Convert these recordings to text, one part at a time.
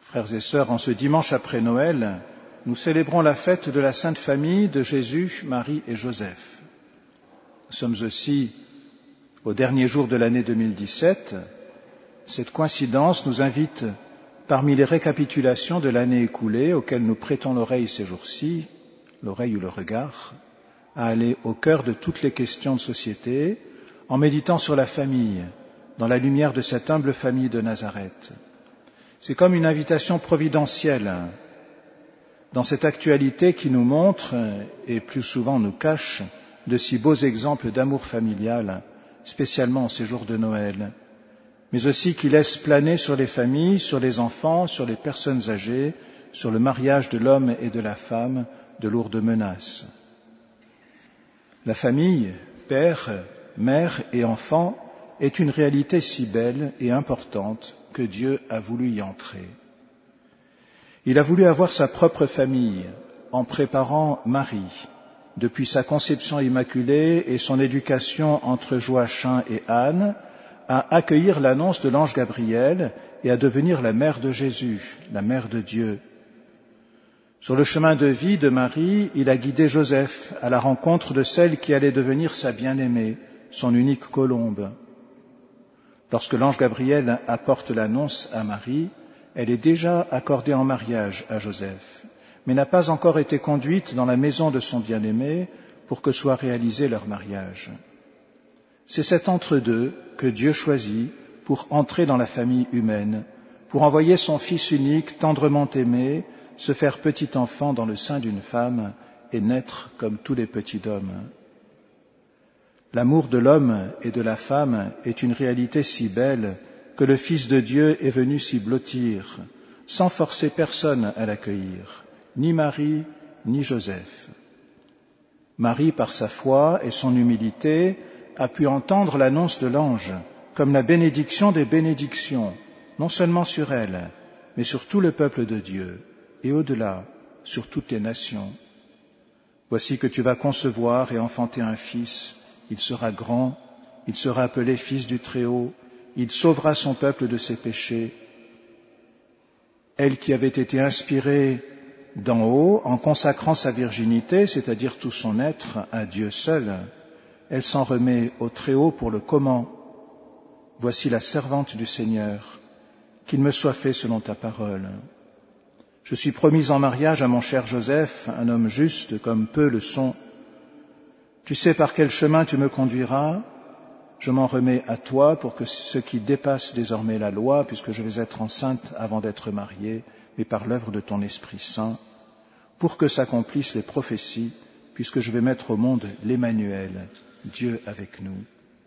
Frères et sœurs, en ce dimanche après Noël, nous célébrons la fête de la Sainte Famille de Jésus, Marie et Joseph. Nous sommes aussi au dernier jour de l'année 2017. Cette coïncidence nous invite, parmi les récapitulations de l'année écoulée auxquelles nous prêtons l'oreille ces jours-ci, l'oreille ou le regard, à aller au cœur de toutes les questions de société en méditant sur la famille, dans la lumière de cette humble famille de Nazareth. C'est comme une invitation providentielle dans cette actualité qui nous montre, et plus souvent nous cache, de si beaux exemples d'amour familial, spécialement en ces jours de Noël, mais aussi qui laisse planer sur les familles, sur les enfants, sur les personnes âgées, sur le mariage de l'homme et de la femme, de lourdes menaces. La famille, père, mère et enfant, est une réalité si belle et importante que Dieu a voulu y entrer. Il a voulu avoir sa propre famille en préparant Marie, depuis sa conception immaculée et son éducation entre Joachim et Anne, à accueillir l'annonce de l'ange Gabriel et à devenir la mère de Jésus, la mère de Dieu. Sur le chemin de vie de Marie, il a guidé Joseph à la rencontre de celle qui allait devenir sa bien-aimée, son unique colombe. Lorsque l'ange Gabriel apporte l'annonce à Marie, elle est déjà accordée en mariage à Joseph, mais n'a pas encore été conduite dans la maison de son bien-aimé pour que soit réalisé leur mariage. C'est cet entre-deux que Dieu choisit pour entrer dans la famille humaine, pour envoyer son Fils unique, tendrement aimé, se faire petit enfant dans le sein d'une femme et naître comme tous les petits d'hommes. L'amour de l'homme et de la femme est une réalité si belle que le Fils de Dieu est venu s'y blottir, sans forcer personne à l'accueillir, ni Marie, ni Joseph. Marie, par sa foi et son humilité, a pu entendre l'annonce de l'ange comme la bénédiction des bénédictions, non seulement sur elle, mais sur tout le peuple de Dieu, et au-delà, sur toutes les nations. Voici que tu vas concevoir et enfanter un fils. Il sera grand, il sera appelé Fils du Très-Haut, il sauvera son peuple de ses péchés. Elle qui avait été inspirée d'en haut en consacrant sa virginité, c'est-à-dire tout son être, à Dieu seul, elle s'en remet au Très-Haut pour le comment. Voici la servante du Seigneur, qu'il me soit fait selon ta parole. Je suis promise en mariage à mon cher Joseph, un homme juste comme peu le sont. Tu sais par quel chemin tu me conduiras, je m'en remets à toi pour que ce qui dépasse désormais la loi, puisque je vais être enceinte avant d'être mariée, mais par l'œuvre de ton Esprit Saint, pour que s'accomplissent les prophéties, puisque je vais mettre au monde l'Emmanuel, Dieu avec nous.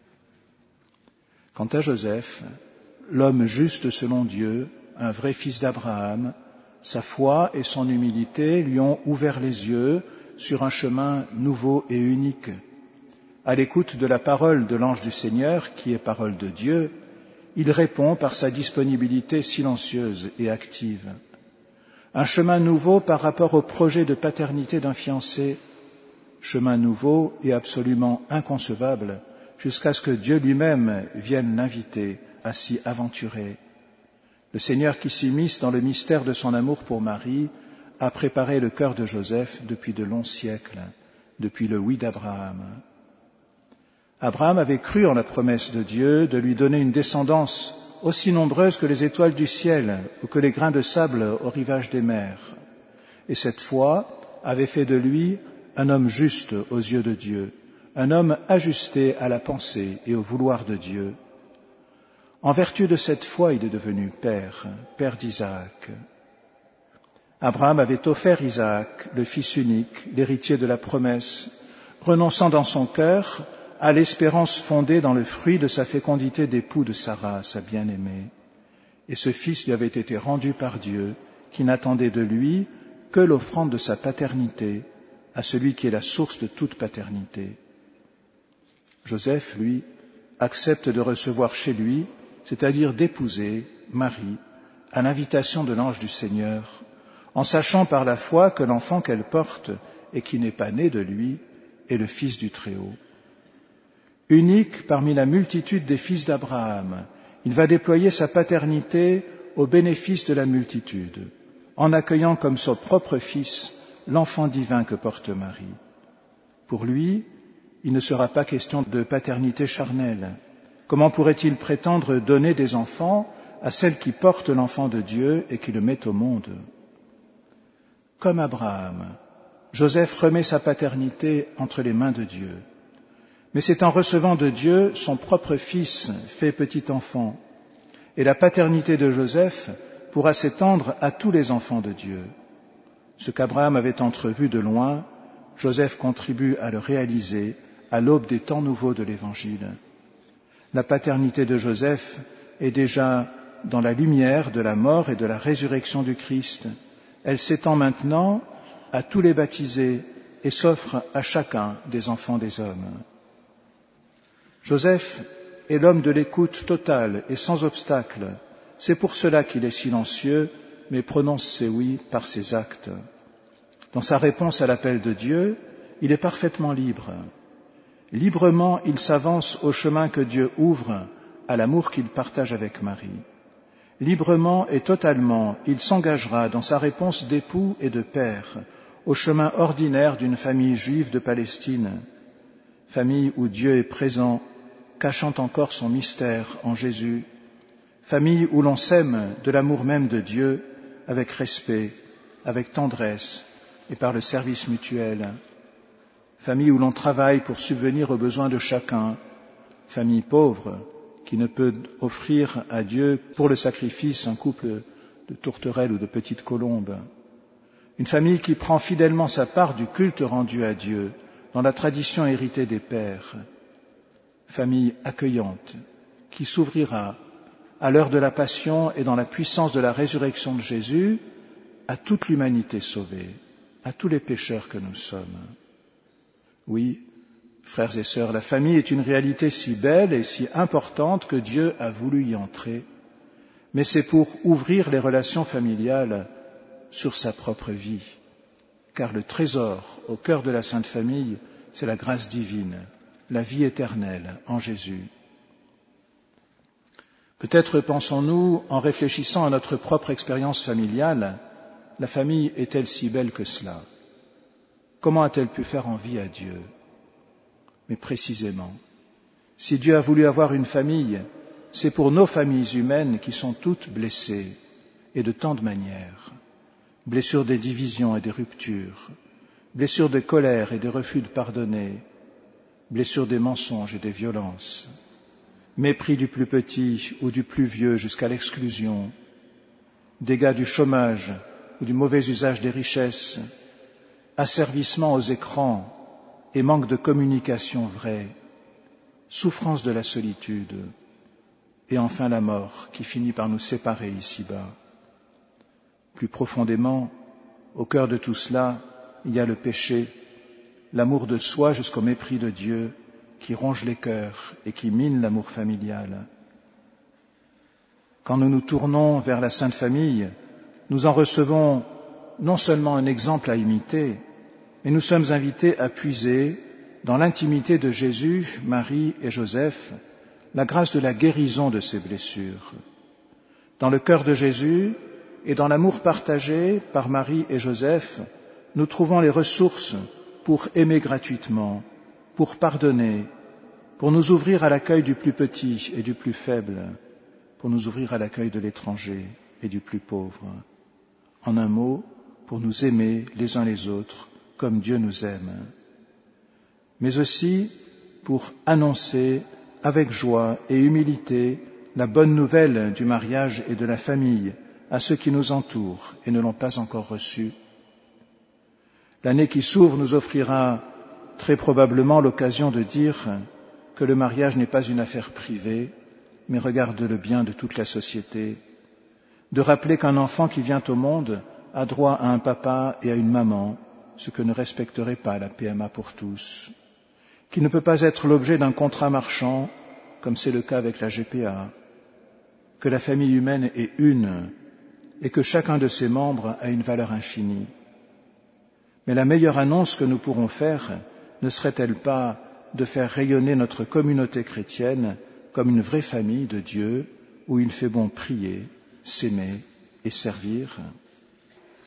Quant à Joseph, l'homme juste selon Dieu, un vrai fils d'Abraham, sa foi et son humilité lui ont ouvert les yeux sur un chemin nouveau et unique. À l'écoute de la parole de l'ange du Seigneur, qui est parole de Dieu, il répond par sa disponibilité silencieuse et active. Un chemin nouveau par rapport au projet de paternité d'un fiancé, chemin nouveau et absolument inconcevable, jusqu'à ce que Dieu lui-même vienne l'inviter à s'y aventurer. Le Seigneur qui s'immisce dans le mystère de son amour pour Marie a préparé le cœur de Joseph depuis de longs siècles, depuis le oui d'Abraham. Abraham avait cru en la promesse de Dieu de lui donner une descendance aussi nombreuse que les étoiles du ciel ou que les grains de sable au rivage des mers. Et cette foi avait fait de lui un homme juste aux yeux de Dieu, un homme ajusté à la pensée et au vouloir de Dieu. En vertu de cette foi, il est devenu père d'Isaac. Abraham avait offert Isaac, le fils unique, l'héritier de la promesse, renonçant dans son cœur à l'espérance fondée dans le fruit de sa fécondité d'époux de Sarah, sa bien-aimée. Et ce fils lui avait été rendu par Dieu, qui n'attendait de lui que l'offrande de sa paternité à celui qui est la source de toute paternité. Joseph, lui, accepte de recevoir chez lui, c'est-à-dire d'épouser Marie, à l'invitation de l'ange du Seigneur, en sachant par la foi que l'enfant qu'elle porte et qui n'est pas né de lui est le Fils du Très-Haut. Unique parmi la multitude des fils d'Abraham, il va déployer sa paternité au bénéfice de la multitude, en accueillant comme son propre fils l'enfant divin que porte Marie. Pour lui, il ne sera pas question de paternité charnelle. Comment pourrait-il prétendre donner des enfants à celle qui porte l'enfant de Dieu et qui le met au monde? Comme Abraham, Joseph remet sa paternité entre les mains de Dieu. Mais c'est en recevant de Dieu son propre fils fait petit enfant. Et la paternité de Joseph pourra s'étendre à tous les enfants de Dieu. Ce qu'Abraham avait entrevu de loin, Joseph contribue à le réaliser à l'aube des temps nouveaux de l'Évangile. La paternité de Joseph est déjà dans la lumière de la mort et de la résurrection du Christ. Elle s'étend maintenant à tous les baptisés et s'offre à chacun des enfants des hommes. Joseph est l'homme de l'écoute totale et sans obstacle. C'est pour cela qu'il est silencieux, mais prononce ses oui par ses actes. Dans sa réponse à l'appel de Dieu, il est parfaitement libre. Librement, il s'avance au chemin que Dieu ouvre à l'amour qu'il partage avec Marie. Librement et totalement, il s'engagera dans sa réponse d'époux et de père au chemin ordinaire d'une famille juive de Palestine, famille où Dieu est présent, cachant encore son mystère en Jésus, famille où l'on s'aime de l'amour même de Dieu avec respect, avec tendresse et par le service mutuel, famille où l'on travaille pour subvenir aux besoins de chacun, famille pauvre qui ne peut offrir à Dieu pour le sacrifice un couple de tourterelles ou de petites colombes, une famille qui prend fidèlement sa part du culte rendu à Dieu dans la tradition héritée des pères, famille accueillante qui s'ouvrira à l'heure de la passion et dans la puissance de la résurrection de Jésus à toute l'humanité sauvée, à tous les pécheurs que nous sommes. Oui, frères et sœurs, la famille est une réalité si belle et si importante que Dieu a voulu y entrer, mais c'est pour ouvrir les relations familiales sur sa propre vie, car le trésor au cœur de la Sainte Famille, c'est la grâce divine, la vie éternelle en Jésus. Peut-être pensons-nous, en réfléchissant à notre propre expérience familiale, la famille est-elle si belle que cela? Comment a-t-elle pu faire envie à Dieu? Mais précisément, si Dieu a voulu avoir une famille, c'est pour nos familles humaines qui sont toutes blessées, et de tant de manières. Blessures des divisions et des ruptures, blessures de colère et des refus de pardonner, blessures des mensonges et des violences, mépris du plus petit ou du plus vieux jusqu'à l'exclusion, dégâts du chômage ou du mauvais usage des richesses, asservissement aux écrans et manque de communication vraie, souffrance de la solitude et enfin la mort qui finit par nous séparer ici-bas. Plus profondément, au cœur de tout cela, il y a le péché, l'amour de soi jusqu'au mépris de Dieu qui ronge les cœurs et qui mine l'amour familial. Quand nous nous tournons vers la Sainte Famille, nous en recevons non seulement un exemple à imiter, mais nous sommes invités à puiser dans l'intimité de Jésus, Marie et Joseph la grâce de la guérison de ces blessures. Dans le cœur de Jésus et dans l'amour partagé par Marie et Joseph, nous trouvons les ressources pour aimer gratuitement, pour pardonner, pour nous ouvrir à l'accueil du plus petit et du plus faible, pour nous ouvrir à l'accueil de l'étranger et du plus pauvre. En un mot, pour nous aimer les uns les autres comme Dieu nous aime, mais aussi pour annoncer avec joie et humilité la bonne nouvelle du mariage et de la famille à ceux qui nous entourent et ne l'ont pas encore reçue. L'année qui s'ouvre nous offrira très probablement l'occasion de dire que le mariage n'est pas une affaire privée, mais regarde le bien de toute la société, de rappeler qu'un enfant qui vient au monde a droit à un papa et à une maman, ce que ne respecterait pas la PMA pour tous, qui ne peut pas être l'objet d'un contrat marchand, comme c'est le cas avec la GPA, que la famille humaine est une et que chacun de ses membres a une valeur infinie. Mais la meilleure annonce que nous pourrons faire ne serait-elle pas de faire rayonner notre communauté chrétienne comme une vraie famille de Dieu où il fait bon prier s'aimer et servir.